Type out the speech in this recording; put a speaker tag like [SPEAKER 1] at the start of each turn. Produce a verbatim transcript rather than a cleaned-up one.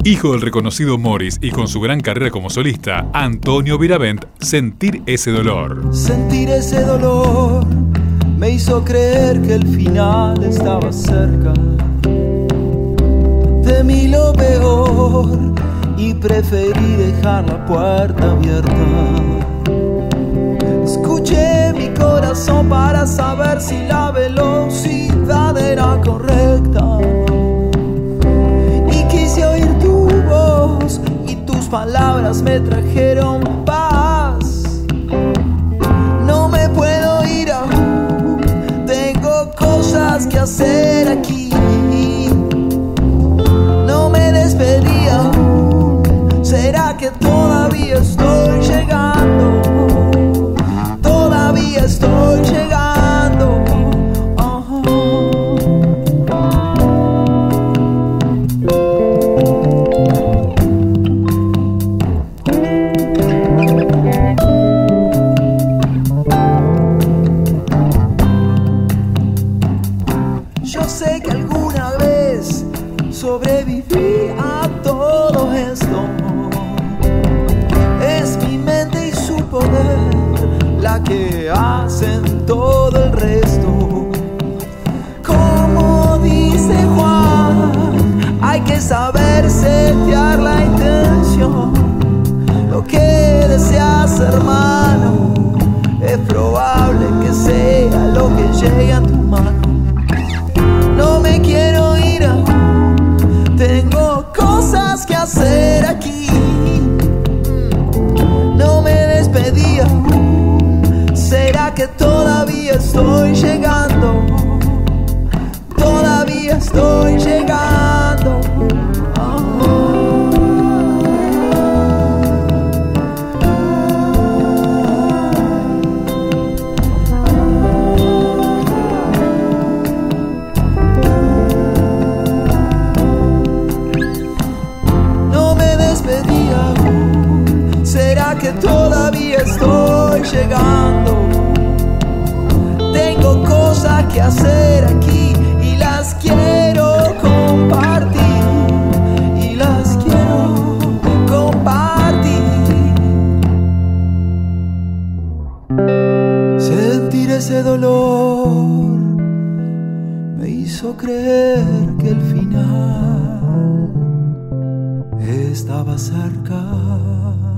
[SPEAKER 1] Hijo del reconocido Morris y con su gran carrera como solista, Antonio Viravent, Sentir ese dolor.
[SPEAKER 2] Sentir ese dolor me hizo creer que el final estaba cerca. Temí lo peor y preferí dejar la puerta abierta. Escuché mi corazón para saber si la velocidad era correcta. Y quise oír tu voz y tus palabras me trajeron paz. No me puedo ir aún, tengo cosas que hacer aquí. No me despedí aún, ¿será que todavía estoy llegando? Todavía estoy llegando. Uh-huh. Yo sé que alguna vez sobreviví a todo esto. Es mi mente y su poder la que hacen todo el resto. Como dice Juan, hay que saber setear la intención. Lo que deseas, hermano, es probable que sea lo que llegue a tu mano. No me quiero ir aún, tengo cosas que hacer aquí. No me despedí aún, ¿será que todavía estoy llegando? Todavía estoy llegando. No me despedí aún, ¿será que todavía estoy llegando? Tengo cosas que hacer aquí y las quiero compartir. Y las quiero compartir. Sentir ese dolor me hizo creer que el final estaba cerca.